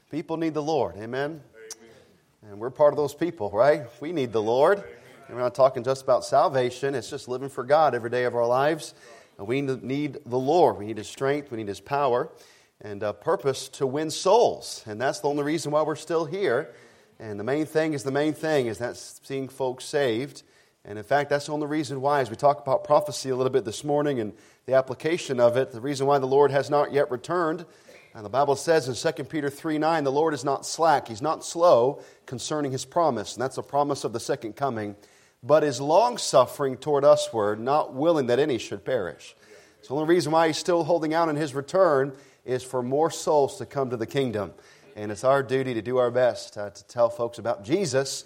People need the Lord. Amen? And we're part of those people, right? We need the Lord. And we're not talking just about salvation. It's just living for God every day of our lives. And we need the Lord. We need His strength. We need His power and purpose to win souls. And that's the only reason why we're still here. And the main thing is that's seeing folks saved. And in fact, that's the only reason why, as we talk about prophecy a little bit this morning and the application of it, the reason why the Lord has not yet returned. And the Bible says in 2 Peter 3:9, the Lord is not slack, He's not slow concerning His promise. And that's a promise of the second coming. But is long-suffering toward usward, not willing that any should perish. So the only reason why He's still holding out on His return is for more souls to come to the kingdom. And it's our duty to do our best to tell folks about Jesus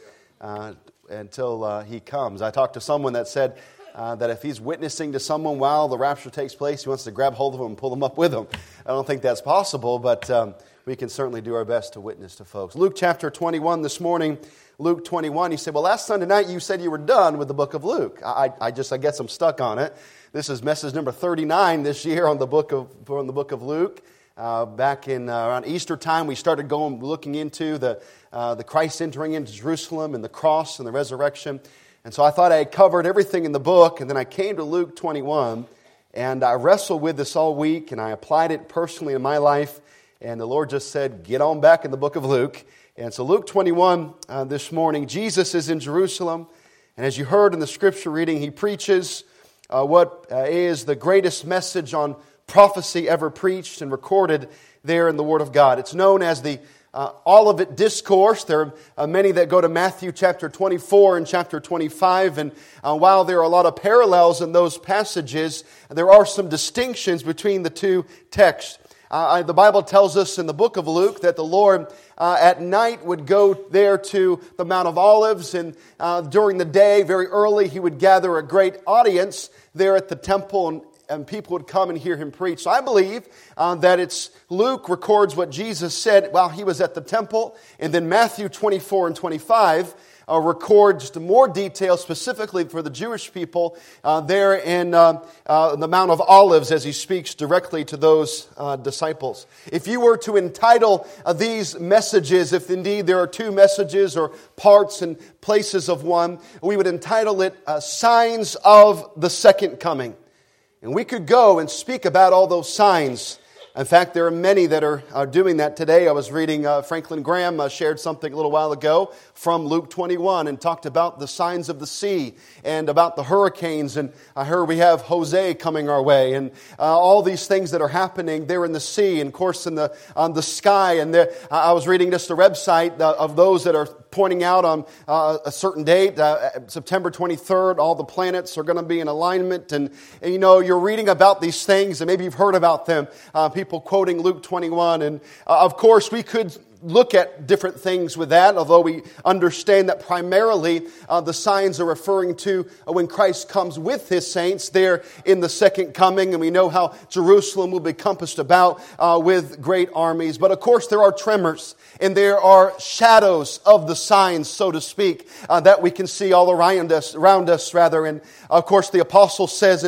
until He comes. I talked to someone that said that if he's witnessing to someone while the rapture takes place, he wants to grab hold of them and pull them up with him. I don't think that's possible, but we can certainly do our best to witness to folks. Luke chapter 21 this morning. Luke 21, he said, well, last Sunday night you said you were done with the book of Luke. I guess I'm stuck on it. This is message number 39 this year on the book of Luke. Back in around Easter time, we started looking into the Christ entering into Jerusalem and the cross and the resurrection. And so I thought I had covered everything in the book, and then I came to Luke 21, and I wrestled with this all week, and I applied it personally in my life, and the Lord just said, get on back in the book of Luke. And so Luke 21 this morning, Jesus is in Jerusalem, and as you heard in the scripture reading, He preaches what is the greatest message on prophecy ever preached and recorded there in the Word of God. It's known as the Olivet Discourse. There are many that go to Matthew chapter 24 and chapter 25, and while there are a lot of parallels in those passages, there are some distinctions between the two texts. The Bible tells us in the book of Luke that the Lord at night would go there to the Mount of Olives, and during the day, very early, He would gather a great audience there at the temple, and people would come and hear Him preach. So I believe that Luke records what Jesus said while He was at the temple, and then Matthew 24 and 25 records more detail specifically for the Jewish people there in the Mount of Olives as He speaks directly to those disciples. If you were to entitle these messages, if indeed there are two messages or parts and places of one, we would entitle it Signs of the Second Coming. And we could go and speak about all those signs. In fact, there are many that are doing that today. I was reading Franklin Graham shared something a little while ago from Luke 21 and talked about the signs of the sea and about the hurricanes. And I heard we have Jose coming our way and all these things that are happening there in the sea and, of course, on the sky. And I was reading just a website of those that are pointing out on a certain date, September 23rd, all the planets are going to be in alignment. And you know, you're reading about these things, and maybe you've heard about them, people quoting Luke 21. And of course, we could look at different things with that, although we understand that primarily the signs are referring to when Christ comes with His saints there in the second coming, and we know how Jerusalem will be compassed about with great armies. But of course there are tremors, and there are shadows of the signs, so to speak, that we can see all around us. And of course the apostle says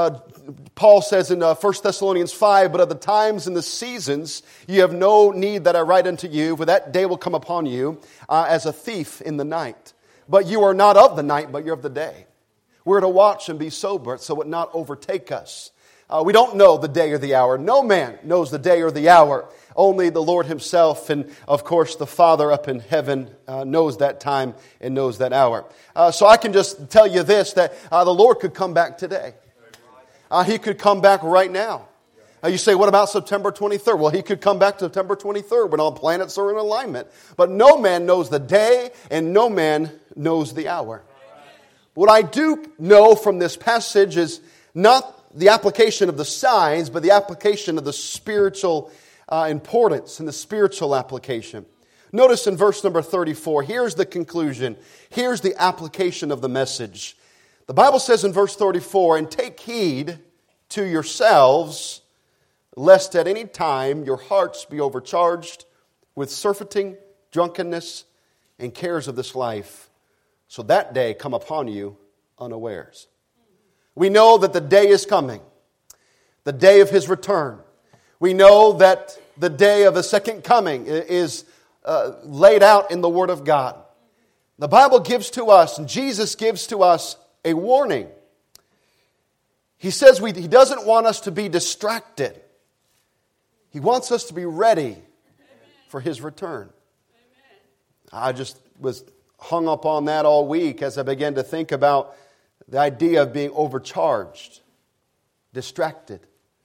Paul says in 1 Thessalonians 5, but of the times and the seasons you have no need that I write unto you, for that day will come upon you as a thief in the night. But you are not of the night, but you're of the day. We're to watch and be sober, so it not overtake us. We don't know the day or the hour. No man knows the day or the hour. Only the Lord Himself, and of course the Father up in heaven knows that time and knows that hour. So I can just tell you this, that the Lord could come back today. He could come back right now. You say, what about September 23rd? Well, He could come back September 23rd when all planets are in alignment. But no man knows the day and no man knows the hour. What I do know from this passage is not the application of the signs, but the application of the spiritual importance and the spiritual application. Notice in verse number 34, here's the conclusion. Here's the application of the message. The Bible says in verse 34, and take heed to yourselves, lest at any time your hearts be overcharged with surfeiting, drunkenness, and cares of this life, so that day come upon you unawares. We know that the day is coming, the day of His return. We know that the day of the second coming is laid out in the Word of God. The Bible gives to us, and Jesus gives to us, a warning. He says He doesn't want us to be distracted. He wants us to be ready for His return. I just was hung up on that all week as I began to think about the idea of being overcharged, distracted.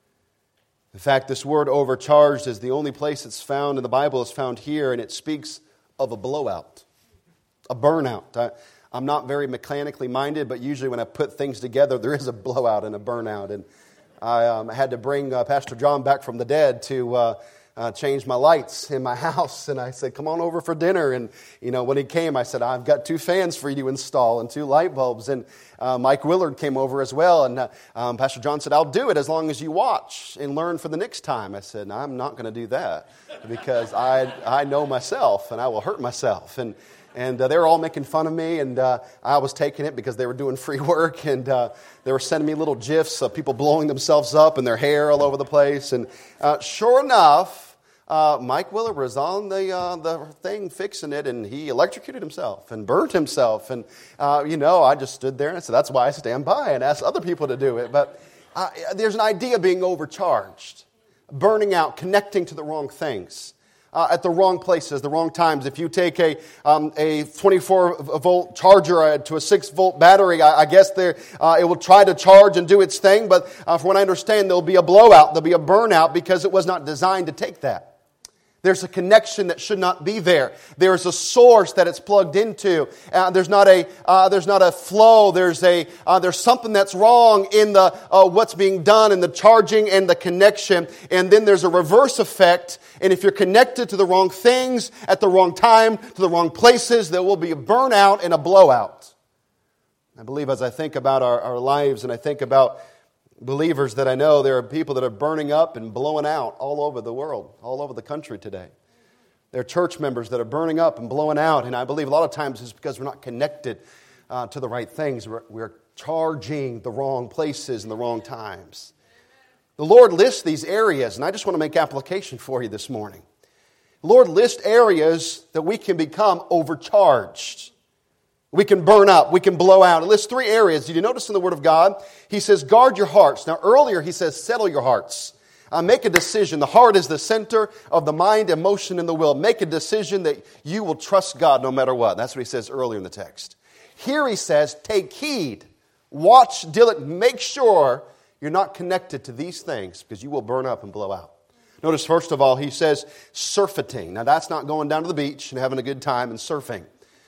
In fact, this word overcharged is the only place it's found in the Bible. It's found here, and it speaks of a blowout, a burnout. I'm not very mechanically minded, but usually when I put things together, there is a blowout and a burnout. And I had to bring Pastor John back from the dead to change my lights in my house. And I said, come on over for dinner. And, when he came, I said, I've got 2 fans for you to install and 2 light bulbs. And Mike Willard came over as well. And Pastor John said, I'll do it as long as you watch and learn for the next time. I said, no, I'm not going to do that because I know myself and I will hurt myself. And they were all making fun of me, and I was taking it because they were doing free work, and they were sending me little GIFs of people blowing themselves up and their hair all over the place. And sure enough, Mike Willard was on the thing fixing it, and he electrocuted himself and burnt himself. And, I just stood there and I said, that's why I stand by and ask other people to do it. But there's an idea of being overcharged, burning out, connecting to the wrong things. At the wrong places, the wrong times. If you take a 24-volt charger to a 6-volt battery, I guess it will try to charge and do its thing, but from what I understand, there'll be a blowout, there'll be a burnout because it was not designed to take that. There's a connection that should not be there. There's a source that it's plugged into. There's not a flow. There's something that's wrong in the what's being done in the charging and the connection. And then there's a reverse effect. And if you're connected to the wrong things at the wrong time, to the wrong places, there will be a burnout and a blowout. I believe as I think about our lives and I think about believers that I know, there are people that are burning up and blowing out all over the world, all over the country today. There are church members that are burning up and blowing out, and I believe a lot of times it's because we're not connected to the right things. We're charging the wrong places and the wrong times. The Lord lists these areas, and I just want to make application for you this morning. The Lord lists areas that we can become overcharged. We can burn up. We can blow out. It lists 3 areas. Did you notice in the Word of God? He says, guard your hearts. Now, earlier he says, settle your hearts. Make a decision. The heart is the center of the mind, emotion, and the will. Make a decision that you will trust God no matter what. That's what he says earlier in the text. Here he says, take heed. Watch, make sure you're not connected to these things because you will burn up and blow out. Notice, first of all, he says, surfeiting. Now, that's not going down to the beach and having a good time and surfing.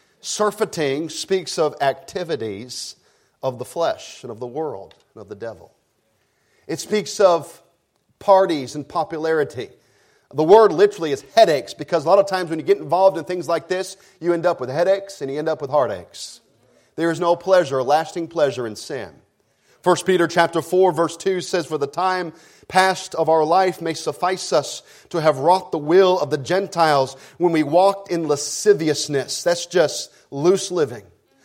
Surfeiting speaks of activities of the flesh and of the world and of the devil. It speaks of parties and popularity. The word literally is headaches because a lot of times when you get involved in things like this, you end up with headaches and you end up with heartaches. There is no pleasure, lasting pleasure in sin. 1 Peter chapter 4 verse 2 says, for the time past of our life may suffice us to have wrought the will of the Gentiles when we walked in lasciviousness. That's just loose living.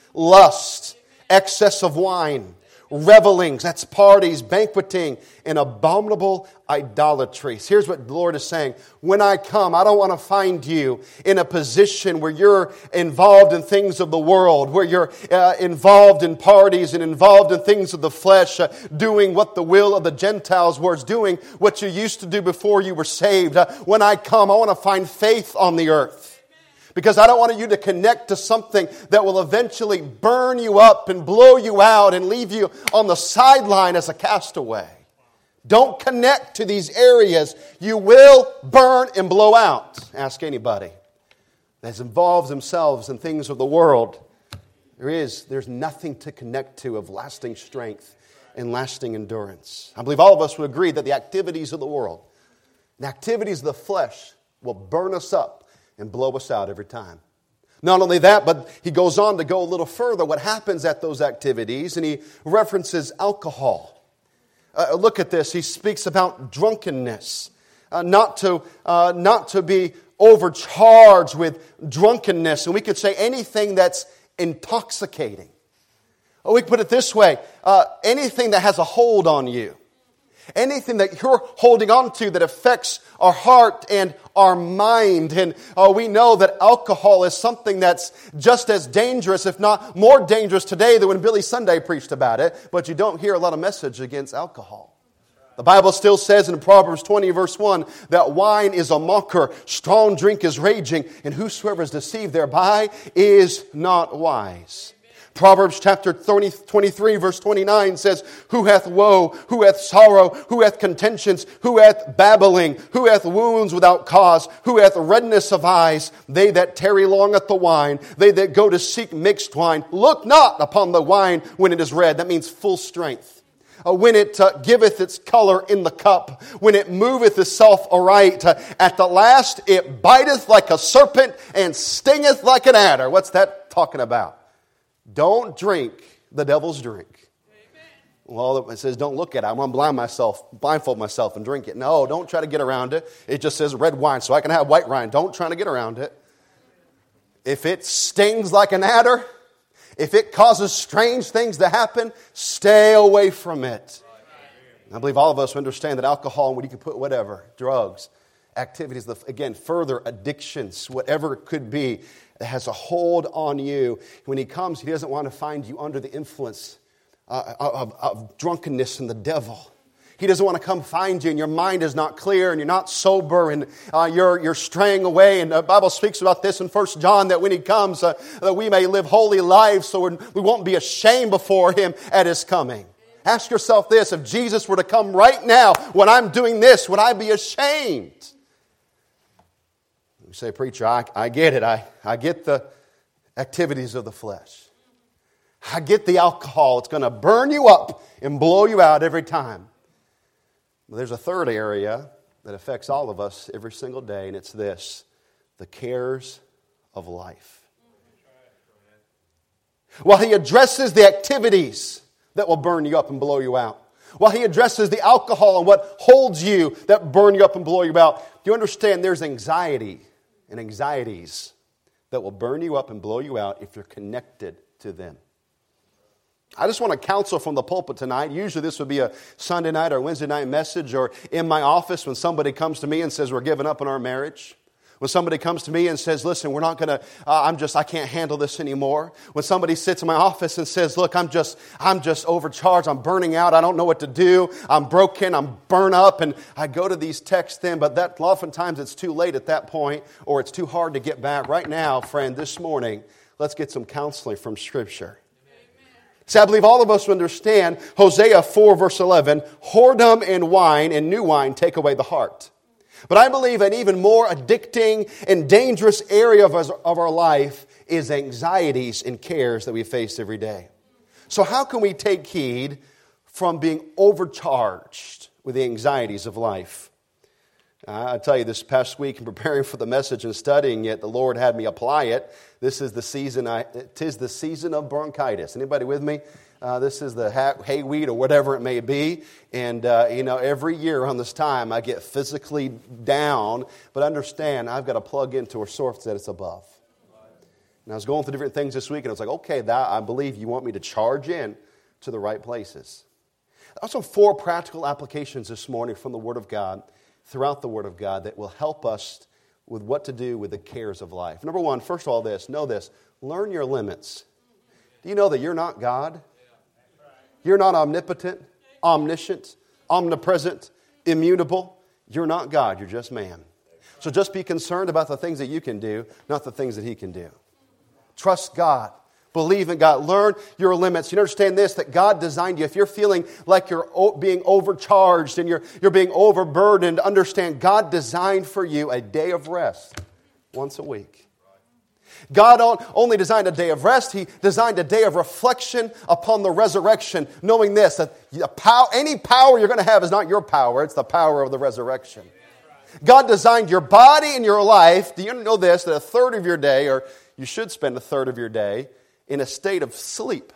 Lust, excess of wine, revelings, that's parties, banqueting, and abominable idolatries. Here's what the Lord is saying. When I come, I don't want to find you in a position where you're involved in things of the world, where you're involved in parties and involved in things of the flesh, doing what the will of the Gentiles was, doing what you used to do before you were saved. When I come, I want to find faith on the earth. Because I don't want you to connect to something that will eventually burn you up and blow you out and leave you on the sideline as a castaway. Don't connect to these areas. You will burn and blow out. Ask anybody that involves themselves in things of the world. There's nothing to connect to of lasting strength and lasting endurance. I believe all of us would agree that the activities of the world, the activities of the flesh will burn us up and blow us out every time. Not only that, but he goes on to go a little further. What happens at those activities? And he references alcohol. Look at this. He speaks about drunkenness. Not to be overcharged with drunkenness. And we could say anything that's intoxicating. Or we could put it this way. Anything that has a hold on you. Anything that you're holding on to that affects our heart and our mind. And we know that alcohol is something that's just as dangerous, if not more dangerous today than when Billy Sunday preached about it. But you don't hear a lot of message against alcohol. The Bible still says in Proverbs 20 verse 1 that wine is a mocker, strong drink is raging, and whosoever is deceived thereby is not wise. Proverbs chapter 23 verse 29 says, who hath woe, who hath sorrow, who hath contentions, who hath babbling, who hath wounds without cause, who hath redness of eyes, they that tarry long at the wine, they that go to seek mixed wine, look not upon the wine when it is red. That means full strength. When it giveth its color in the cup, when it moveth itself aright, at the last it biteth like a serpent and stingeth like an adder. What's that talking about? Don't drink the devil's drink. Amen. Well, it says don't look at it. I'm going to blindfold myself and drink it. No, don't try to get around it. It just says red wine, so I can have white wine. Don't try to get around it. If it stings like an adder, if it causes strange things to happen, stay away from it. I believe all of us understand that alcohol, when you can put whatever, drugs, activities, again, further addictions, whatever it could be, that has a hold on you. When he comes, he doesn't want to find you under the influence of drunkenness and the devil. He doesn't want to come find you and your mind is not clear and you're not sober and you're straying away. And the Bible speaks about this in 1 John that when he comes, that we may live holy lives so we won't be ashamed before him at his coming. Ask yourself this, if Jesus were to come right now when I'm doing this, would I be ashamed? You say, preacher, I get it. I get the activities of the flesh. I get the alcohol. It's going to burn you up and blow you out every time. Well, there's a third area that affects all of us every single day, and it's this: the cares of life. While he addresses the activities that will burn you up and blow you out, while he addresses the alcohol and what holds you that burn you up and blow you out, do you understand there's anxiety and anxieties that will burn you up and blow you out if you're connected to them? I just want to counsel from the pulpit tonight. Usually this would be a Sunday night or Wednesday night message, or in my office when somebody comes to me and says we're giving up on our marriage. When somebody comes to me and says, listen, we're not going to, I can't handle this anymore. When somebody sits in my office and says, look, I'm just overcharged. I'm burning out. I don't know what to do. I'm broken. I'm burnt up. And I go to these texts then, but that oftentimes it's too late at that point, or it's too hard to get back. Right now, friend, this morning, let's get some counseling from Scripture. See, I believe all of us understand Hosea 4 verse 11, whoredom and wine and new wine take away the heart. But I believe an even more addicting and dangerous area of our life is anxieties and cares that we face every day. So how can we take heed from being overcharged with the anxieties of life? I tell you, this past week in preparing for the message and studying it, the Lord had me apply it. This is the season, tis the season of bronchitis. Anybody with me? This is the hayweed or whatever it may be. And, every year around this time I get physically down. But understand, I've got to plug into a source that it's above. And I was going through different things this week and I was like, okay, I believe you want me to charge in to the right places. Also, 4 practical applications this morning from the Word of God, throughout the Word of God, that will help us with what to do with the cares of life. Number 1, first of all, know this, learn your limits. Do you know that you're not God? You're not omnipotent, omniscient, omnipresent, immutable. You're not God, you're just man. So just be concerned about the things that you can do, not the things that He can do. Trust God. Believe in God. Learn your limits. You understand this, that God designed you. If you're feeling like you're being overcharged and you're being overburdened, understand God designed for you a day of rest once a week. God only designed a day of rest. He designed a day of reflection upon the resurrection, knowing this, that any power you're going to have is not your power. It's the power of the resurrection. God designed your body and your life. Do you know this, that a third of your day, or you should spend a third of your day, in a state of sleep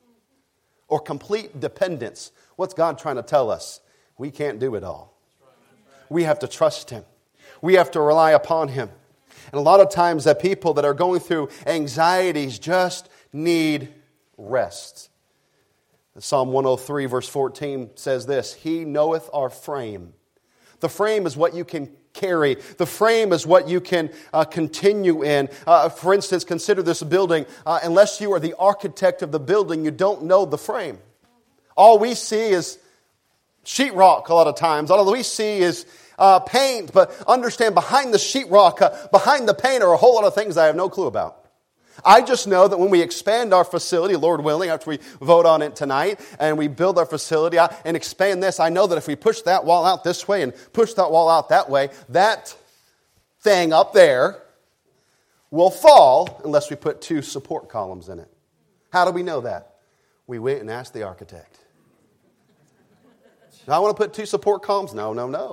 or complete dependence? What's God trying to tell us? We can't do it all. We have to trust Him. We have to rely upon Him. And a lot of times that people that are going through anxieties just need rest. Psalm 103 verse 14 says this, He knoweth our frame. The frame is what you can carry. The frame is what you can continue in. For instance, consider this building. Unless you are the architect of the building, you don't know the frame. All we see is sheetrock a lot of times. All we see is paint. But understand, behind the sheetrock, behind the paint are a whole lot of things I have no clue about. I just know that when we expand our facility, Lord willing, after we vote on it tonight, and we build our facility and expand this, I know that if we push that wall out this way and push that wall out that way, that thing up there will fall unless we put 2 support columns in it. How do we know that? We went and asked the architect. I want to put 2 support columns? No.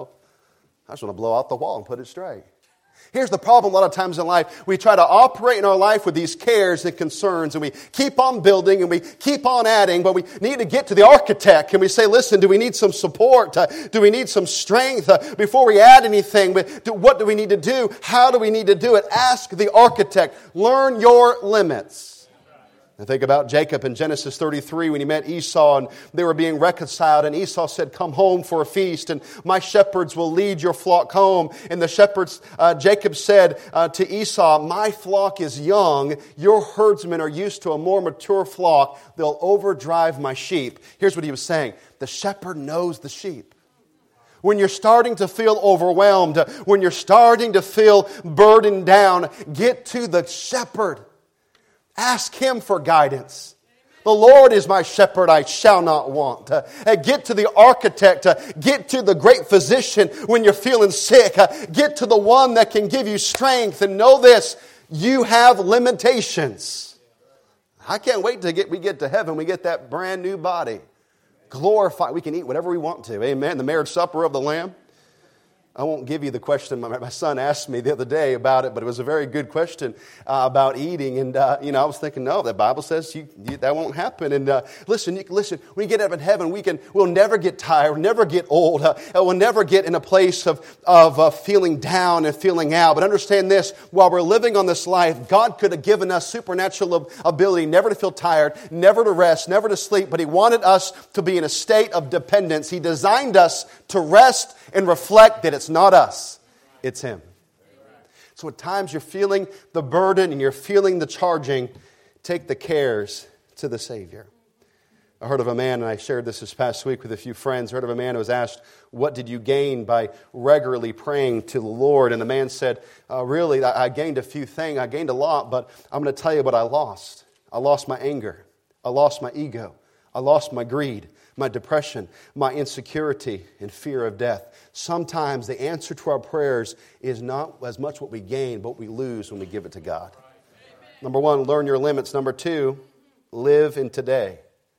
I just want to blow out the wall and put it straight. Here's the problem a lot of times in life. We try to operate in our life with these cares and concerns, and we keep on building and we keep on adding, but we need to get to the architect and we say, listen, do we need some support? Do we need some strength before we add anything? What do we need to do? How do we need to do it? Ask the architect. Learn your limits. I think about Jacob in Genesis 33 when he met Esau and they were being reconciled, and Esau said, come home for a feast and my shepherds will lead your flock home. And the shepherds, Jacob said to Esau, my flock is young, your herdsmen are used to a more mature flock, they'll overdrive my sheep. Here's what he was saying, the shepherd knows the sheep. When you're starting to feel overwhelmed, when you're starting to feel burdened down, get to the shepherd. Ask Him for guidance. The Lord is my shepherd, I shall not want. Get to the architect. Get to the great physician when you're feeling sick. Get to the one that can give you strength. And know this, you have limitations. I can't wait till we get to heaven. We get that brand new body. Glorified. We can eat whatever we want to. Amen. The marriage supper of the Lamb. I won't give you the question. My son asked me the other day about it, but it was a very good question about eating. And, I was thinking, no, the Bible says that won't happen. And listen, when we get up in heaven, we'll never get tired, never get old. We'll never get in a place of feeling down and feeling out. But understand this, while we're living on this life, God could have given us supernatural ability never to feel tired, never to rest, never to sleep. But He wanted us to be in a state of dependence. He designed us to rest and reflect that it's not us, it's Him. So at times you're feeling the burden and you're feeling the charging, take the cares to the Savior. I heard of a man, and I shared this past week with a few friends, I heard of a man who was asked, what did you gain by regularly praying to the Lord? And the man said, really, I gained a few things. I gained a lot, but I'm going to tell you what I lost. I lost my anger. I lost my ego. I lost my greed, my depression, my insecurity, and fear of death. Sometimes the answer to our prayers is not as much what we gain, but what we lose when we give it to God. Number 1, learn your limits. Number 2, live in today.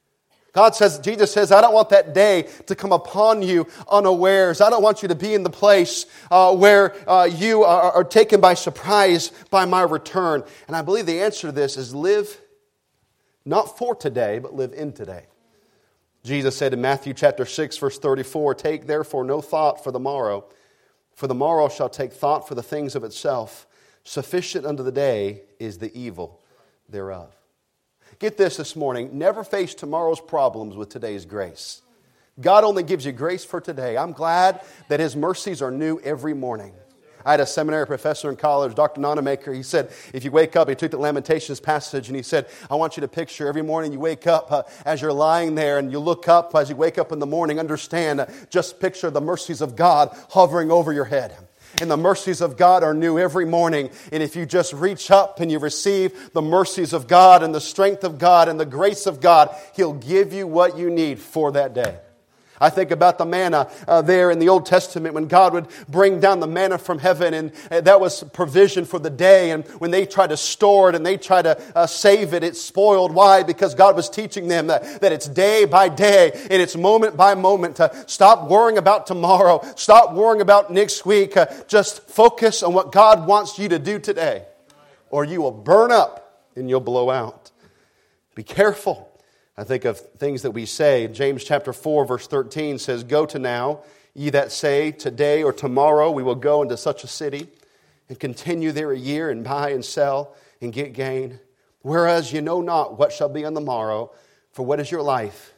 Jesus says, I don't want that day to come upon you unawares. I don't want you to be in the place where you are taken by surprise by my return. And I believe the answer to this is live not for today, but live in today. Jesus said in Matthew chapter 6, verse 34, take therefore no thought for the morrow shall take thought for the things of itself. Sufficient unto the day is the evil thereof. Get this morning, never face tomorrow's problems with today's grace. God only gives you grace for today. I'm glad that His mercies are new every morning. I had a seminary professor in college, Dr. Nonamaker. He said, if you wake up, he took the Lamentations passage and he said, I want you to picture every morning you wake up as you're lying there and you look up as you wake up in the morning, understand, just picture the mercies of God hovering over your head. And the mercies of God are new every morning. And if you just reach up and you receive the mercies of God and the strength of God and the grace of God, He'll give you what you need for that day. I think about the manna there in the Old Testament when God would bring down the manna from heaven, and that was provision for the day. And when they tried to store it and they tried to save it, it spoiled. Why? Because God was teaching them that it's day by day and it's moment by moment. Stop worrying about tomorrow. Stop worrying about next week. Just focus on what God wants you to do today, or you will burn up and you'll blow out. Be careful. I think of things that we say. James chapter 4, verse 13 says, go to now, ye that say, today or tomorrow we will go into such a city and continue there a year and buy and sell and get gain. Whereas you know not what shall be on the morrow, for what is your life?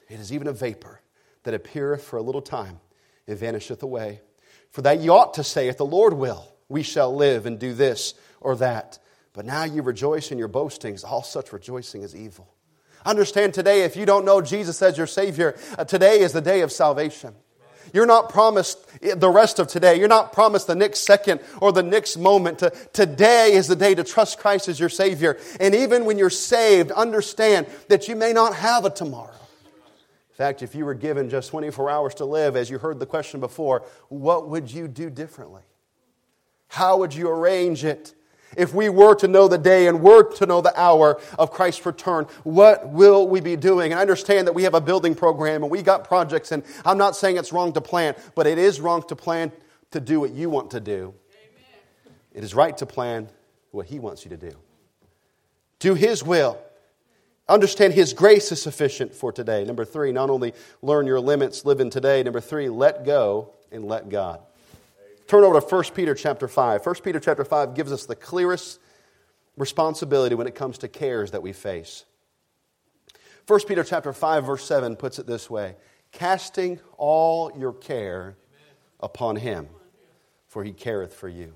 It is even a vapor that appeareth for a little time and vanisheth away. For that ye ought to say, if the Lord will, we shall live and do this or that. But now you rejoice in your boastings. All such rejoicing is evil. Understand today, if you don't know Jesus as your Savior, today is the day of salvation. You're not promised the rest of today. You're not promised the next second or the next moment. Today is the day to trust Christ as your Savior. And even when you're saved, understand that you may not have a tomorrow. In fact, if you were given just 24 hours to live, as you heard the question before, what would you do differently? How would you arrange it? If we were to know the day and were to know the hour of Christ's return, what will we be doing? And I understand that we have a building program and we got projects, and I'm not saying it's wrong to plan, but it is wrong to plan to do what you want to do. Amen. It is right to plan what He wants you to do. Do His will. Understand His grace is sufficient for today. Number 3, not only learn your limits, live in today. Number 3, let go and let God. Turn over to 1 Peter chapter 5. 1 Peter chapter 5 gives us the clearest responsibility when it comes to cares that we face. 1 Peter chapter 5 verse 7 puts it this way. Casting all your care upon Him, for He careth for you.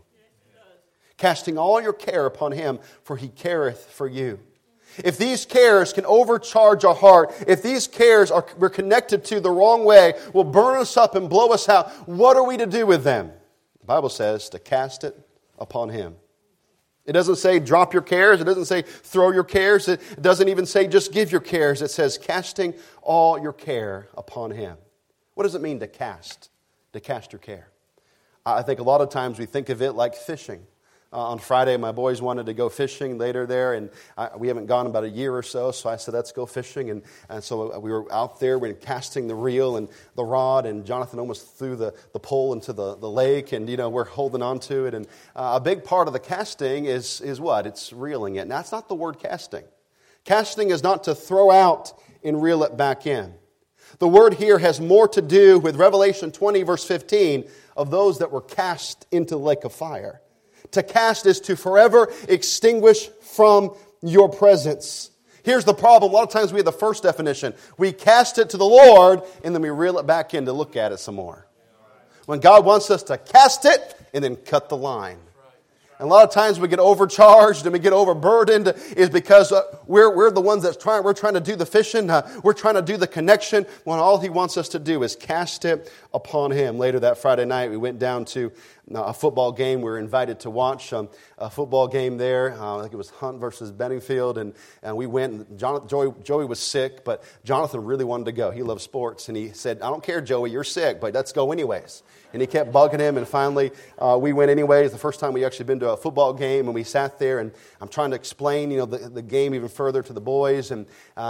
Casting all your care upon Him, for He careth for you. If these cares can overcharge our heart, if these cares we're connected to the wrong way, will burn us up and blow us out, what are we to do with them? The Bible says to cast it upon Him. It doesn't say drop your cares. It doesn't say throw your cares. It doesn't even say just give your cares. It says casting all your care upon Him. What does it mean to cast? To cast your care. I think a lot of times we think of it like fishing. On Friday, my boys wanted to go fishing later there, and we haven't gone about a year or so I said, let's go fishing. And so we were out there, we were casting the reel and the rod, and Jonathan almost threw the pole into the lake, and, we're holding on to it. And a big part of the casting is what? It's reeling it. And that's not the word casting. Casting is not to throw out and reel it back in. The word here has more to do with Revelation 20, verse 15, of those that were cast into the lake of fire. To cast is to forever extinguish from your presence. Here's the problem. A lot of times we have the first definition. We cast it to the Lord, and then we reel it back in to look at it some more. When God wants us to cast it and then cut the line. And a lot of times we get overcharged and we get overburdened is because we're the ones we're trying to do the fishing. We're trying to do the connection when all He wants us to do is cast it upon Him. Later that Friday night, we went down to a football game. We were invited to watch a football game there. I think it was Hunt versus Benningfield. And we went. And Joey was sick, but Jonathan really wanted to go. He loves sports. And he said, I don't care, Joey, you're sick, but let's go anyways. And he kept bugging him, and finally we went anyways. The first time we actually been to a football game, and we sat there, and I'm trying to explain, the game even further to the boys, and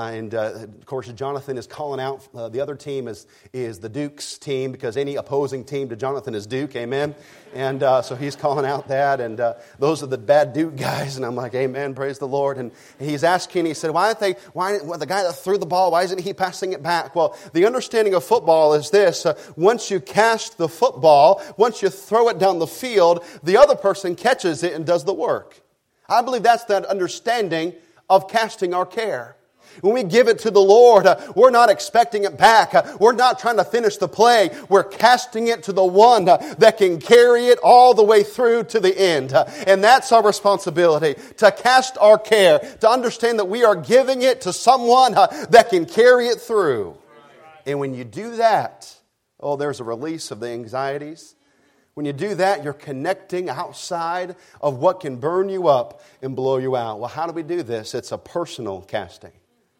of course Jonathan is calling out the other team is the Duke's team, because any opposing team to Jonathan is Duke, amen. And so he's calling out that, and those are the bad Duke guys, and I'm like, amen, praise the Lord. And he's asking, he said, why the guy that threw the ball, why isn't he passing it back? Well, the understanding of football is this: once you cast the football, once you throw it down the field, the other person catches it and does the work. I believe that's that understanding of casting our care. When we give it to the Lord, we're not expecting it back. We're not trying to finish the play. We're casting it to the one that can carry it all the way through to the end. And that's our responsibility, to cast our care, to understand that we are giving it to someone that can carry it through. And when you do that, there's a release of the anxieties. When you do that, you're connecting outside of what can burn you up and blow you out. Well, how do we do this? It's a personal casting.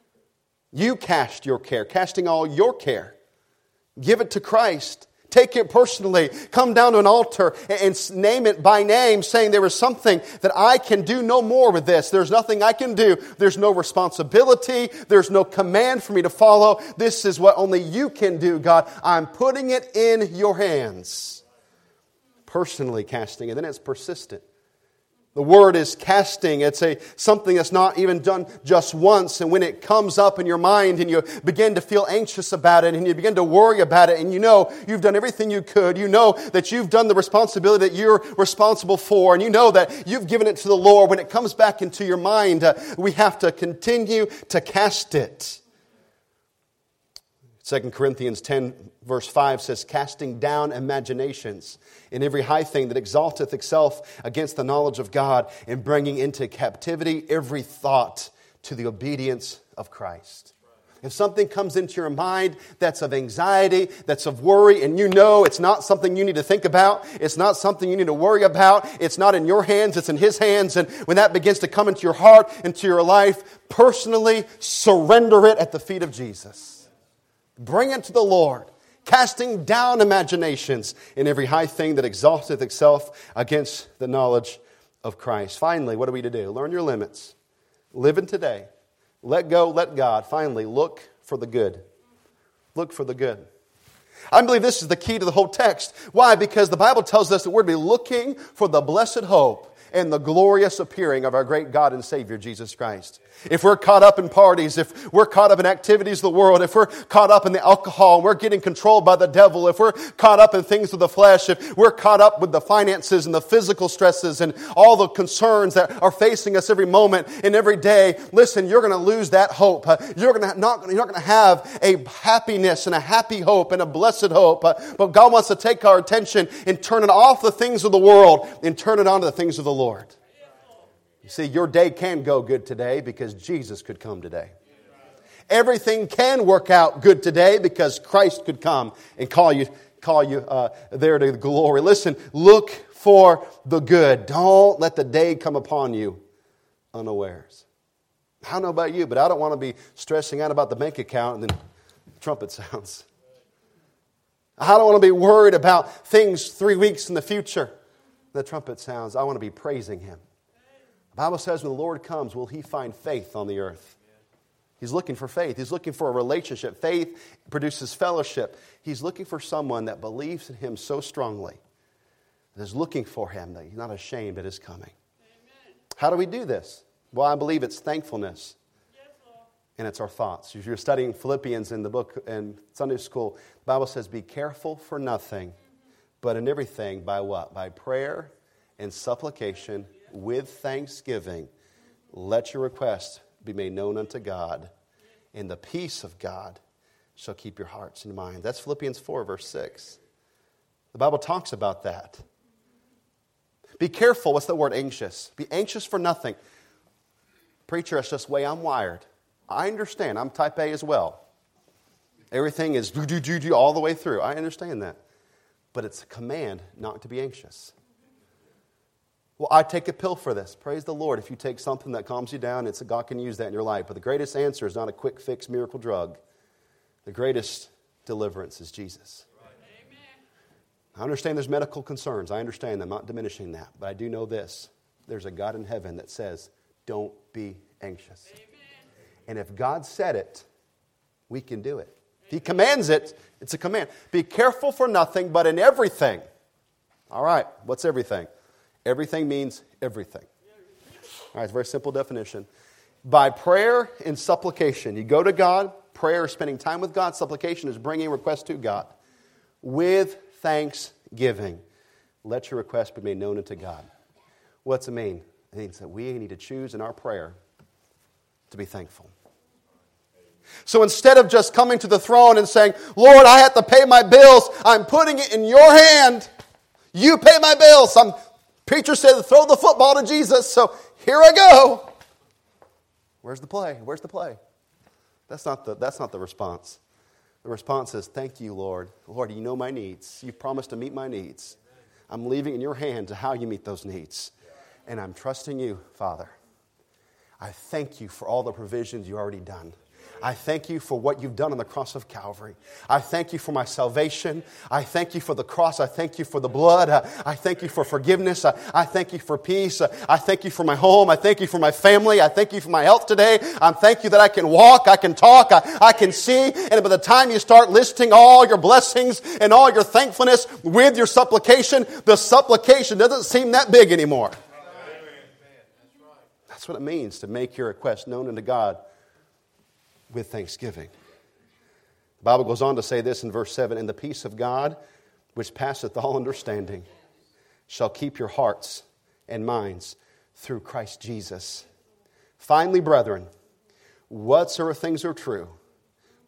You cast your care, casting all your care. Give it to Christ. Take it personally. Come down to an altar and name it by name, saying there is something that I can do no more with this. There's nothing I can do. There's no responsibility. There's no command for me to follow. This is what only you can do, God. I'm putting it in your hands. Personally casting, and then it's persistent. The word is casting. It's something that's not even done just once. And when it comes up in your mind and you begin to feel anxious about it and you begin to worry about it, and you know you've done everything you could, you know that you've done the responsibility that you're responsible for, and you know that you've given it to the Lord, when it comes back into your mind, we have to continue to cast it. 2 Corinthians 10 verse 5 says, casting down imaginations and every high thing that exalteth itself against the knowledge of God, and bringing into captivity every thought to the obedience of Christ. If something comes into your mind that's of anxiety, that's of worry, and you know it's not something you need to think about, it's not something you need to worry about, it's not in your hands, it's in His hands, and when that begins to come into your heart, into your life, personally surrender it at the feet of Jesus. Bring it to the Lord, casting down imaginations in every high thing that exalteth itself against the knowledge of Christ. Finally, what are we to do? Learn your limits. Live in today. Let go, let God. Finally, look for the good. Look for the good. I believe this is the key to the whole text. Why? Because the Bible tells us that we're to be looking for the blessed hope and the glorious appearing of our great God and Savior, Jesus Christ. If we're caught up in parties, if we're caught up in activities of the world, if we're caught up in the alcohol and we're getting controlled by the devil, if we're caught up in things of the flesh, if we're caught up with the finances and the physical stresses and all the concerns that are facing us every moment and every day, listen, you're going to lose that hope. You're not going to have a happiness and a happy hope and a blessed hope. But God wants to take our attention and turn it off the things of the world and turn it on to the things of the Lord. You see, your day can go good today because Jesus could come today. Everything can work out good today because Christ could come and call you there to glory. Listen, look for the good. Don't let the day come upon you unawares. I don't know about you, but I don't want to be stressing out about the bank account and then the trumpet sounds. I don't want to be worried about things 3 weeks in the future. The trumpet sounds. I want to be praising Him. The Bible says when the Lord comes, will He find faith on the earth? He's looking for faith. He's looking for a relationship. Faith produces fellowship. He's looking for someone that believes in Him so strongly, that is looking for Him, that He's not ashamed at His coming. Amen. How do we do this? Well, I believe it's thankfulness. Yes, Lord. And it's our thoughts. If you're studying Philippians in the book in Sunday school, the Bible says, be careful for nothing, but in everything by what? By prayer and supplication with thanksgiving. Let your request be made known unto God, and the peace of God shall keep your hearts and minds. That's Philippians 4, verse 6. The Bible talks about that. Be careful. What's the word anxious? Be anxious for nothing. Preacher, that's just the way I'm wired. I understand. I'm type A as well. Everything is do all the way through. I understand that. But it's a command not to be anxious. Well, I take a pill for this. Praise the Lord. If you take something that calms you down, God can use that in your life. But the greatest answer is not a quick fix miracle drug. The greatest deliverance is Jesus. Amen. I understand there's medical concerns. I understand them. I'm not diminishing that. But I do know this. There's a God in heaven that says, don't be anxious. Amen. And if God said it, we can do it. If He commands it, it's a command. Be careful for nothing, but in everything. All right, what's everything? Everything means everything. All right, it's a very simple definition. By prayer and supplication. You go to God. Prayer is spending time with God. Supplication is bringing requests to God. With thanksgiving. Let your request be made known unto God. What's it mean? It means that we need to choose in our prayer to be thankful. So instead of just coming to the throne and saying, Lord, I have to pay my bills, I'm putting it in your hand. You pay my bills. Preacher said, throw the football to Jesus, so here I go. Where's the play? Where's the play? That's not the response. The response is, thank you, Lord. Lord, you know my needs. You promised to meet my needs. I'm leaving in your hands how you meet those needs. And I'm trusting you, Father. I thank you for all the provisions you've already done. I thank you for what you've done on the cross of Calvary. I thank you for my salvation. I thank you for the cross. I thank you for the blood. I thank you for forgiveness. I thank you for peace. I thank you for my home. I thank you for my family. I thank you for my health today. I thank you that I can walk, I can talk, I can see. And by the time you start listing all your blessings and all your thankfulness with your supplication, the supplication doesn't seem that big anymore. That's what it means to make your request known unto God with thanksgiving. The Bible goes on to say this in verse 7, and the peace of God, which passeth all understanding, shall keep your hearts and minds through Christ Jesus. Finally, brethren, whatsoever things are true,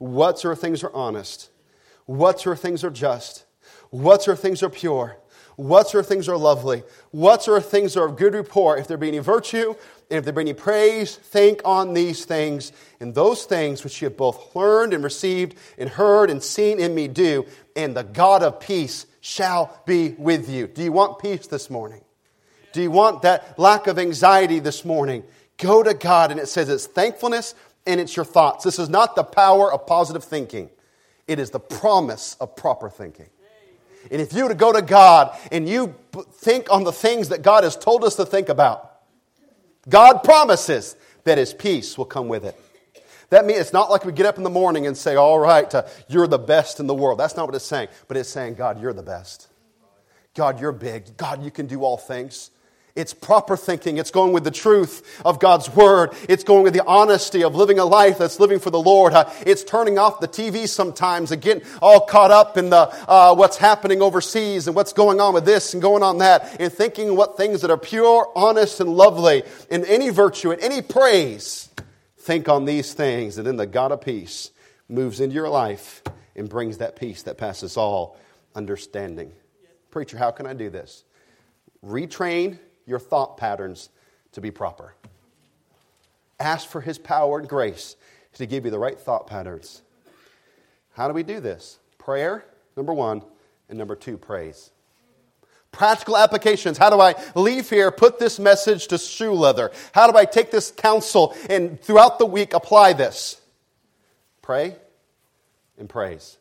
whatsoever things are honest, whatsoever things are just, whatsoever things are pure, whatsoever things are lovely, whatsoever things are of good report, if there be any virtue, and if there be any praise, think on these things, and those things which you have both learned and received and heard and seen in me do, and the God of peace shall be with you. Do you want peace this morning? Do you want that lack of anxiety this morning? Go to God, and it says it's thankfulness and it's your thoughts. This is not the power of positive thinking. It is the promise of proper thinking. And if you were to go to God and you think on the things that God has told us to think about, God promises that His peace will come with it. That means it's not like we get up in the morning and say, all right, you're the best in the world. That's not what it's saying. But it's saying, God, you're the best. God, you're big. God, you can do all things. It's proper thinking. It's going with the truth of God's Word. It's going with the honesty of living a life that's living for the Lord. It's turning off the TV sometimes and getting all caught up in the what's happening overseas and what's going on with this and going on that, and thinking what things that are pure, honest, and lovely, and any virtue and any praise. Think on these things, and then the God of peace moves into your life and brings that peace that passes all understanding. Preacher, how can I do this? Retrain your thought patterns to be proper. Ask for His power and grace to give you the right thought patterns. How do we do this? Prayer, number 1, and number 2, praise. Practical applications. How do I leave here, put this message to shoe leather? How do I take this counsel and throughout the week apply this? Pray and praise.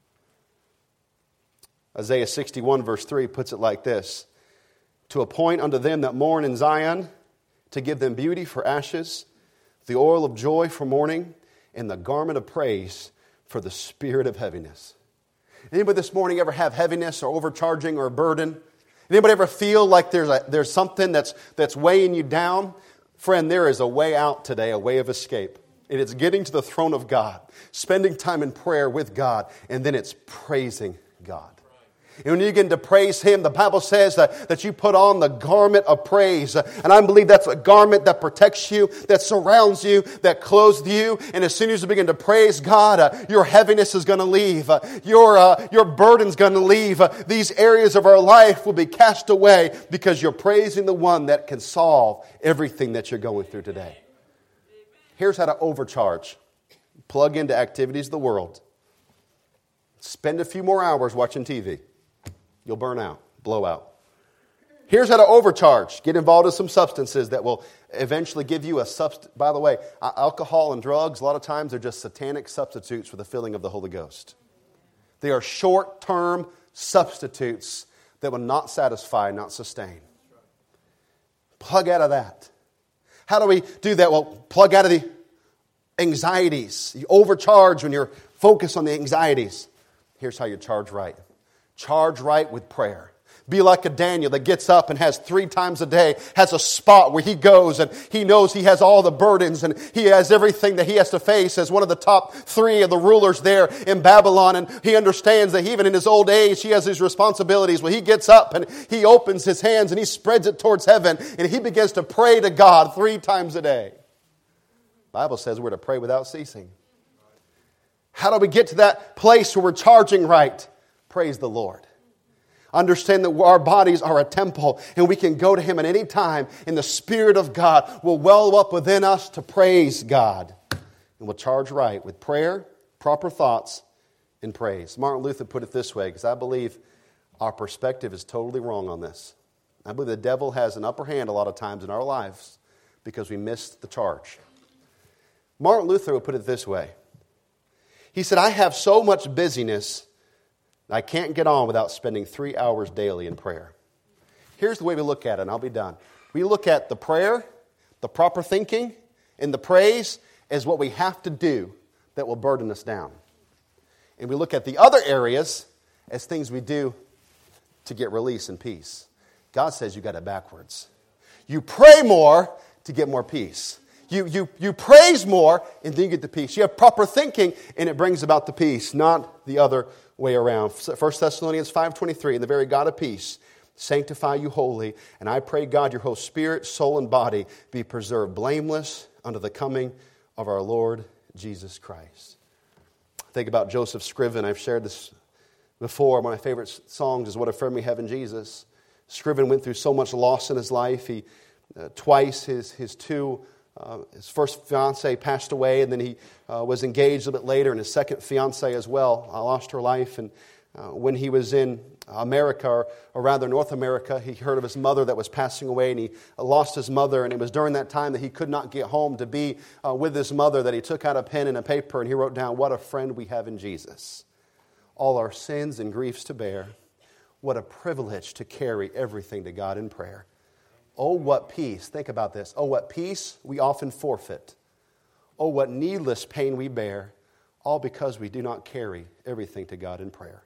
Isaiah 61 verse 3 puts it like this: to appoint unto them that mourn in Zion, to give them beauty for ashes, the oil of joy for mourning, and the garment of praise for the spirit of heaviness. Anybody this morning ever have heaviness or overcharging or a burden? Anybody ever feel like there's something that's weighing you down? Friend, there is a way out today, a way of escape. And it's getting to the throne of God, spending time in prayer with God, and then it's praising God. And when you begin to praise Him, the Bible says that you put on the garment of praise. And I believe that's a garment that protects you, that surrounds you, that clothes you. And as soon as you begin to praise God, your heaviness is going to leave. Your burden's going to leave. These areas of our life will be cast away because you're praising the one that can solve everything that you're going through today. Here's how to overcharge. Plug into activities of the world. Spend a few more hours watching TV. You'll burn out, blow out. Here's how to overcharge. Get involved in some substances that will eventually give you a substance. By the way, alcohol and drugs, a lot of times, they're just satanic substitutes for the filling of the Holy Ghost. They are short-term substitutes that will not satisfy, not sustain. Plug out of that. How do we do that? Well, plug out of the anxieties. You overcharge when you're focused on the anxieties. Here's how you charge right. Charge right with prayer. Be like a Daniel that gets up and has 3 times a day, has a spot where he goes and he knows he has all the burdens and he has everything that he has to face as one of the top 3 of the rulers there in Babylon. And he understands that even in his old age, he has his responsibilities. Well, he gets up and he opens his hands and he spreads it towards heaven and he begins to pray to God 3 times a day. The Bible says we're to pray without ceasing. How do we get to that place where we're charging right? Praise the Lord. Understand that our bodies are a temple and we can go to Him at any time and the Spirit of God will well up within us to praise God. And we'll charge right with prayer, proper thoughts, and praise. Martin Luther put it this way, because I believe our perspective is totally wrong on this. I believe the devil has an upper hand a lot of times in our lives because we missed the charge. Martin Luther would put it this way. He said, I have so much busyness I can't get on without spending 3 hours daily in prayer. Here's the way we look at it, and I'll be done. We look at the prayer, the proper thinking, and the praise as what we have to do that will burden us down. And we look at the other areas as things we do to get release and peace. God says you got it backwards. You pray more to get more peace. You praise more and then you get the peace. You have proper thinking and it brings about the peace, not the other way around. 1 Thessalonians 5:23, and the very God of peace sanctify you wholly. And I pray, God, your whole spirit, soul, and body be preserved blameless unto the coming of our Lord Jesus Christ. Think about Joseph Scriven. I've shared this before. One of my favorite songs is What a Friend We Have in Jesus. Scriven went through so much loss in his life. He twice his first fiancée passed away, and then he was engaged a little bit later, and his second fiancée as well lost her life. And when he was in America, or rather North America, he heard of his mother that was passing away, and he lost his mother. And it was during that time that he could not get home to be with his mother that he took out a pen and a paper, and he wrote down, "What a friend we have in Jesus. All our sins and griefs to bear. What a privilege to carry everything to God in prayer. Oh, what peace." Think about this. "Oh, what peace we often forfeit. Oh, what needless pain we bear, all because we do not carry everything to God in prayer."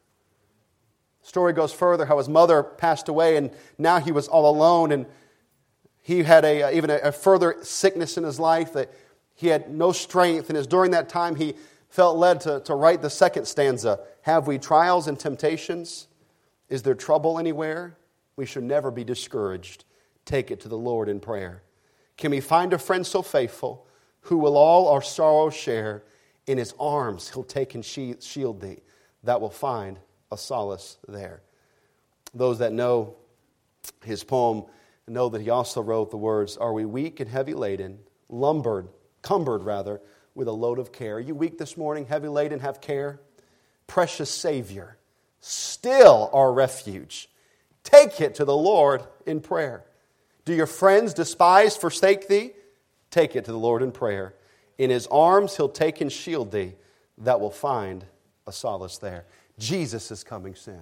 The story goes further how his mother passed away, and now he was all alone, and he had even a further sickness in his life that he had no strength. And it's during that time he felt led to write the second stanza. "Have we trials and temptations? Is there trouble anywhere? We should never be discouraged. Take it to the Lord in prayer. Can we find a friend so faithful who will all our sorrows share? In his arms he'll take and shield thee. That will find a solace there." Those that know his poem know that he also wrote the words, "Are we weak and heavy laden, cumbered with a load of care?" Are you weak this morning, heavy laden, have care? Precious Savior, still our refuge. Take it to the Lord in prayer. Do your friends despise, forsake thee? Take it to the Lord in prayer. In his arms he'll take and shield thee. That will find a solace there. Jesus is coming soon.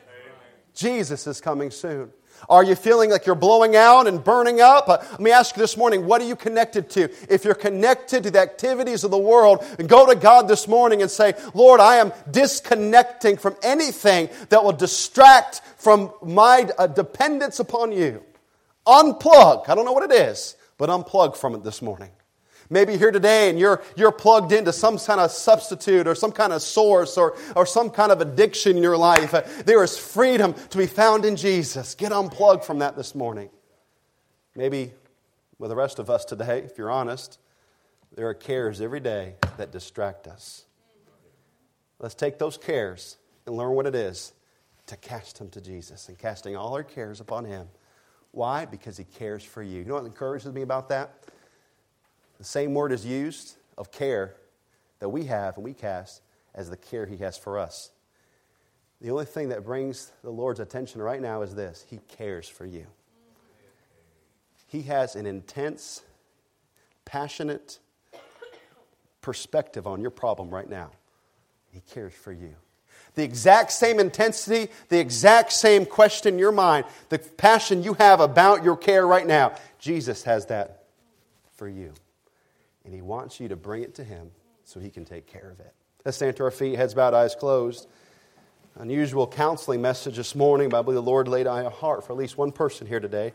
Jesus is coming soon. Are you feeling like you're blowing out and burning up? Let me ask you this morning, what are you connected to? If you're connected to the activities of the world, go to God this morning and say, "Lord, I am disconnecting from anything that will distract from my dependence upon you." Unplug. I don't know what it is, but unplug from it this morning. Maybe you're here today and you're plugged into some kind of substitute or some kind of source or some kind of addiction in your life. There is freedom to be found in Jesus. Get unplugged from that this morning. Maybe with the rest of us today, if you're honest, there are cares every day that distract us. Let's take those cares and learn what it is to cast them to Jesus and casting all our cares upon Him. Why? Because He cares for you. You know what encourages me about that? The same word is used of care that we have and we cast as the care He has for us. The only thing that brings the Lord's attention right now is this: He cares for you. He has an intense, passionate perspective on your problem right now. He cares for you. The exact same intensity, the exact same question in your mind, the passion you have about your care right now, Jesus has that for you. And He wants you to bring it to Him so He can take care of it. Let's stand to our feet, heads bowed, eyes closed. Unusual counseling message this morning, but I believe the Lord laid on your heart for at least one person here today.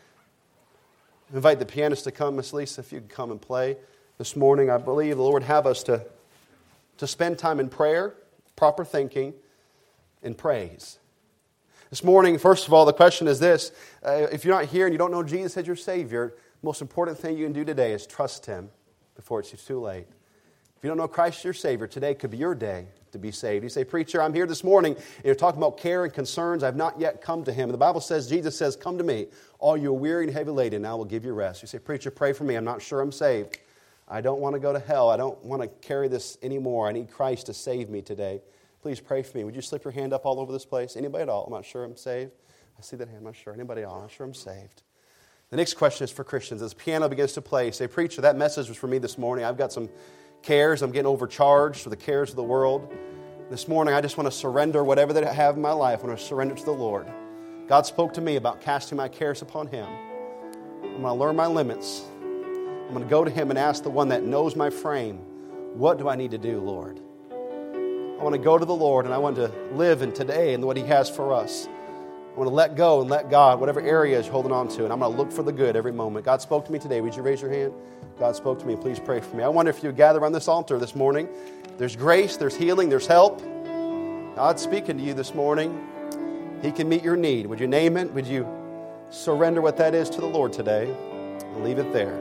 I invite the pianist to come, Miss Lisa, if you could come and play this morning. I believe the Lord have us to spend time in prayer, proper thinking, and praise. This morning, first of all, the question is this. If you're not here and you don't know Jesus as your Savior, the most important thing you can do today is trust Him before it's too late. If you don't know Christ as your Savior, today could be your day to be saved. You say, "Preacher, I'm here this morning, and you're talking about care and concerns. I've not yet come to Him." And the Bible says, Jesus says, "Come to me, all you are weary and heavy laden, and I will give you rest." You say, "Preacher, pray for me. I'm not sure I'm saved. I don't want to go to hell. I don't want to carry this anymore. I need Christ to save me today. Please pray for me." Would you slip your hand up all over this place? Anybody at all? I'm not sure I'm saved. I see that hand. I'm not sure. Anybody at all? I'm not sure I'm saved. The next question is for Christians. As the piano begins to play, you say, "Preacher, that message was for me this morning. I've got some cares. I'm getting overcharged for the cares of the world. This morning, I just want to surrender whatever that I have in my life. I want to surrender to the Lord. God spoke to me about casting my cares upon Him. I'm going to learn my limits. I'm going to go to Him and ask the one that knows my frame, what do I need to do, Lord? I want to go to the Lord, and I want to live in today and what He has for us. I want to let go and let God, whatever area is holding on to, and I'm going to look for the good every moment. God spoke to me today. Would you raise your hand? God spoke to me. Please pray for me. I wonder if you would gather on this altar this morning. There's grace, there's healing, there's help. God's speaking to you this morning. He can meet your need. Would you name it? Would you surrender what that is to the Lord today and leave it there?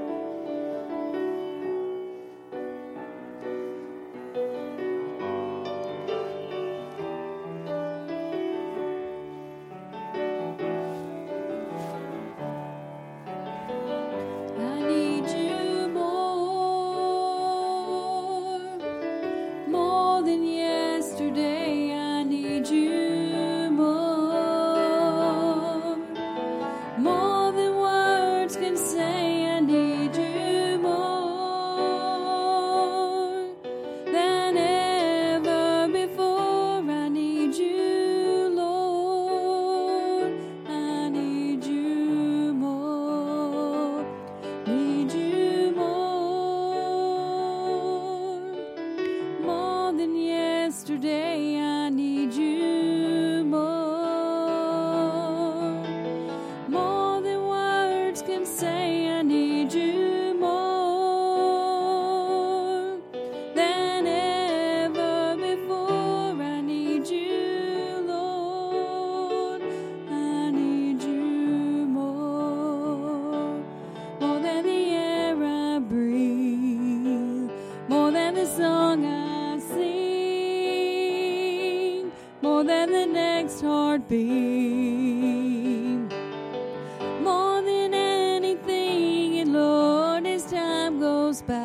than the next heartbeat. More than anything, and Lord, as time goes by,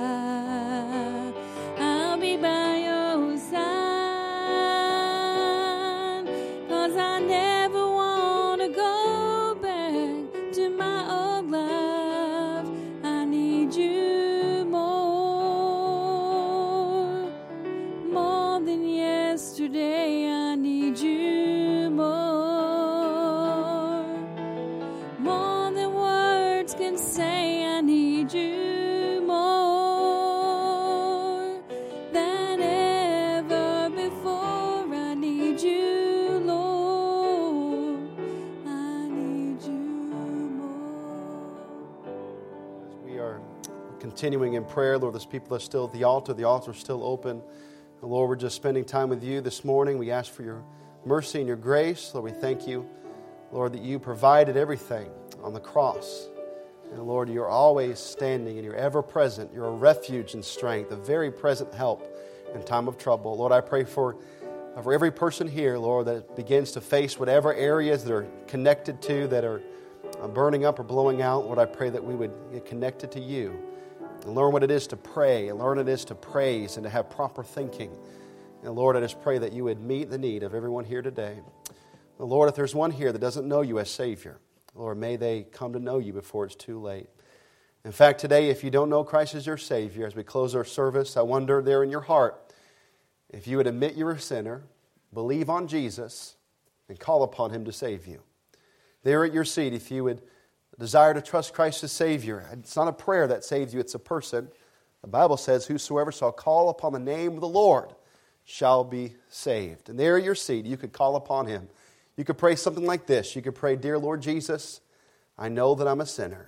I'll be by your side. 'Cause I never want to go back to my old life. I need you more than yesterday. I need you more than words can say. I need you more than ever before. I need you, Lord. I need you more. As we are continuing in prayer, Lord, there's people that are still at the altar. The altar is still open. And Lord, we're just spending time with you this morning. We ask for your mercy and your grace. Lord, we thank you, Lord, that you provided everything on the cross. And Lord, you're always standing and you're ever present. You're a refuge and strength, a very present help in time of trouble. Lord, I pray for every person here, Lord, that begins to face whatever areas that are connected to, that are burning up or blowing out. Lord, I pray that we would get connected to you and learn what it is to pray and learn what it is to praise and to have proper thinking. And Lord, I just pray that you would meet the need of everyone here today. And Lord, if there's one here that doesn't know you as Savior, Lord, may they come to know you before it's too late. In fact, today, if you don't know Christ as your Savior, as we close our service, I wonder there in your heart, if you would admit you're a sinner, believe on Jesus, and call upon Him to save you. There at your seat, if you would desire to trust Christ as Savior, it's not a prayer that saves you, it's a person. The Bible says, whosoever shall call upon the name of the Lord shall be saved. And there at your seat, you could call upon Him. You could pray something like this. You could pray, Dear Lord Jesus, I know that I'm a sinner.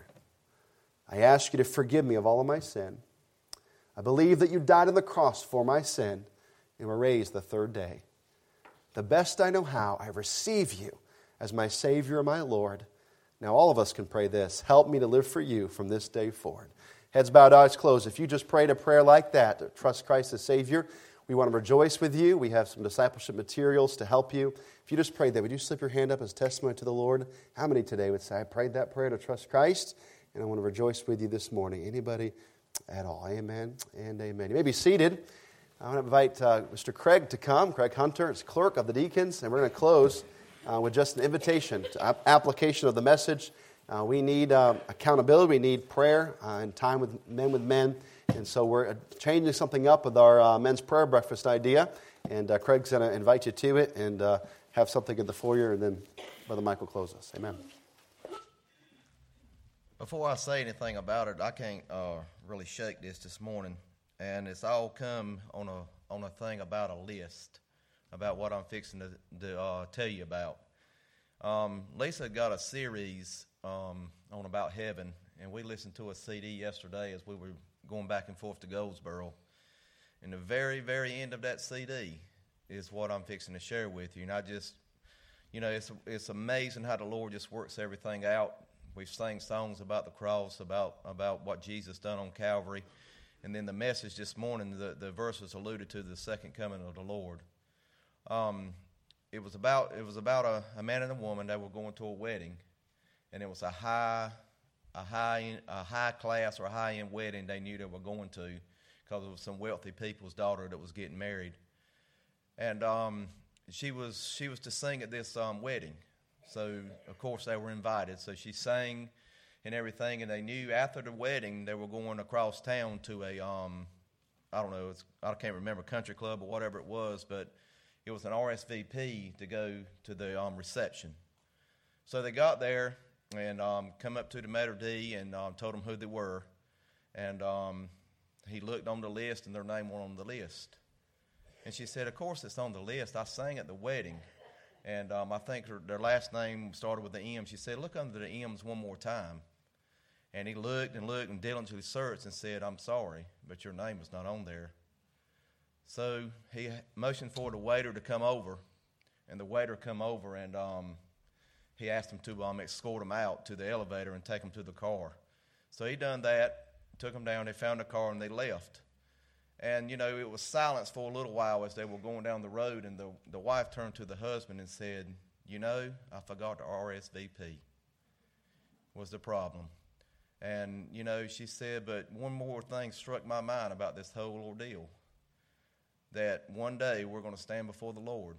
I ask you to forgive me of all of my sin. I believe that you died on the cross for my sin and were raised the third day. The best I know how, I receive you as my Savior and my Lord. Now all of us can pray this. Help me to live for you from this day forward. Heads bowed, eyes closed. If you just prayed a prayer like that, to trust Christ as Savior, we want to rejoice with you. We have some discipleship materials to help you. If you just prayed that, would you slip your hand up as testimony to the Lord? How many today would say, I prayed that prayer to trust Christ, and I want to rejoice with you this morning? Anybody at all? Amen and amen. You may be seated. I want to invite Mr. Craig to come. Craig Hunter is clerk of the deacons, and we're going to close with just an invitation to application of the message. We need accountability. We need prayer and time with men. And so we're changing something up with our men's prayer breakfast idea. And Craig's going to invite you to it and have something in the foyer. And then Brother Mike will close us. Amen. Before I say anything about it, I can't really shake this morning. And it's all come on a thing about a list, about what I'm fixing to tell you about. Lisa got a series on about heaven, and we listened to a CD yesterday as we were going back and forth to Goldsboro. And the very, very end of that CD is what I'm fixing to share with you. And I just, it's amazing how the Lord just works everything out. We've sang songs about the cross, about what Jesus done on Calvary. And then the message this morning, the verses alluded to the second coming of the Lord. It was about a man and a woman that were going to a wedding, and it was a high class or a high end wedding they knew they were going to, because it was some wealthy people's daughter that was getting married, and she was to sing at this wedding. So of course they were invited. So she sang and everything, and they knew after the wedding they were going across town to a I can't remember, country club or whatever it was, but it was an RSVP to go to the reception. So they got there and come up to the maitre d' and told them who they were. And he looked on the list, and their name was on the list. And she said, of course it's on the list. I sang at the wedding. And I think their last name started with the M. She said, look under the M's one more time. And he looked and diligently searched and said, I'm sorry, but your name is not on there. So he motioned for the waiter to come over, and the waiter come over, and he asked him to escort him out to the elevator and take him to the car. So he done that, took him down, they found the car, and they left. And, you know, it was silence for a little while as they were going down the road, and the wife turned to the husband and said, you know, I forgot to RSVP was the problem. And, you know, she said, but one more thing struck my mind about this whole ordeal, that one day we're going to stand before the Lord,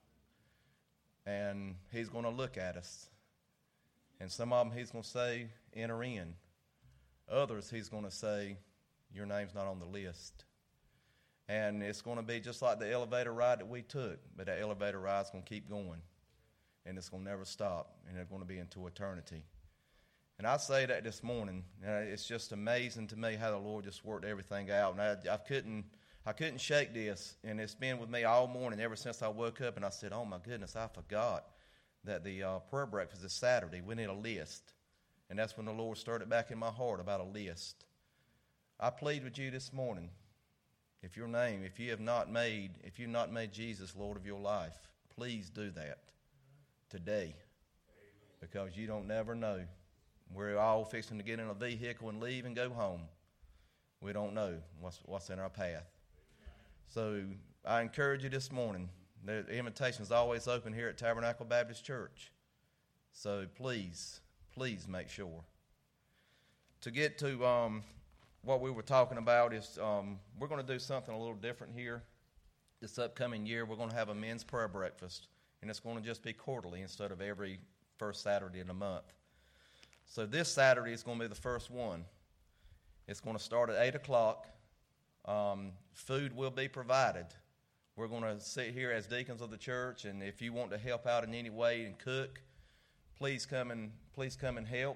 and he's going to look at us. And some of them he's going to say, enter in. Others he's going to say, your name's not on the list. And it's going to be just like the elevator ride that we took, but that elevator ride's going to keep going, and it's going to never stop, and it's going to be into eternity. And I say that this morning, it's just amazing to me how the Lord just worked everything out. And I couldn't shake this, and it's been with me all morning ever since I woke up. And I said, oh my goodness, I forgot that the prayer breakfast is Saturday. We need a list. And that's when the Lord stirred it back in my heart about a list. I plead with you this morning, if you've not made Jesus Lord of your life, please do that today, because you don't never know. We're all fixing to get in a vehicle and leave and go home. We don't know what's in our path. So I encourage you this morning. The invitation is always open here at Tabernacle Baptist Church. So please make sure. To get to what we were talking about is we're going to do something a little different here. This upcoming year, we're going to have a men's prayer breakfast, and it's going to just be quarterly instead of every first Saturday in the month. So this Saturday is going to be the first one. It's going to start at 8 o'clock. Food will be provided. We're going to sit here as deacons of the church, and if you want to help out in any way and cook, please come and help.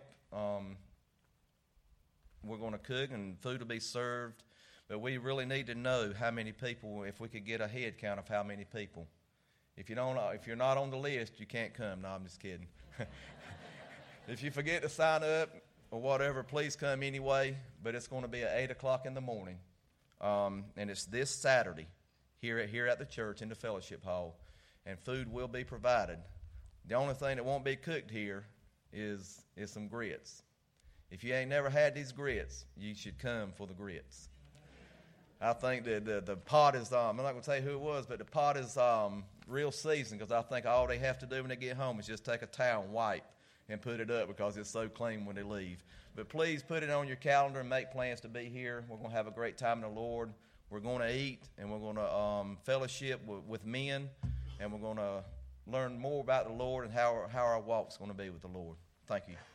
We're going to cook, and food will be served. But we really need to know how many people, if we could get a head count of how many people. If you're not on the list, you can't come. No, I'm just kidding. If you forget to sign up or whatever, please come anyway. But it's going to be at 8 o'clock in the morning. And it's this Saturday here at the church in the fellowship hall. And food will be provided. The only thing that won't be cooked here is some grits. If you ain't never had these grits, you should come for the grits. I think that the pot is, I'm not going to tell you who it was, but the pot is real seasoned, because I think all they have to do when they get home is just take a towel and wipe and put it up, because it's so clean when they leave. But please put it on your calendar and make plans to be here. We're going to have a great time in the Lord. We're going to eat, and we're going to fellowship with men, and we're going to learn more about the Lord and how our walk's going to be with the Lord. Thank you.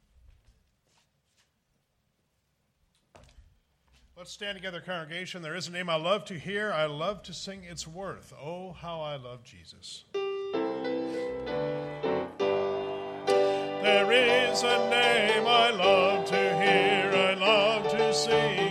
Let's stand together, congregation. There is a name I love to hear. I love to sing its worth. Oh, how I love Jesus. There is a name I love to hear, I love to sing.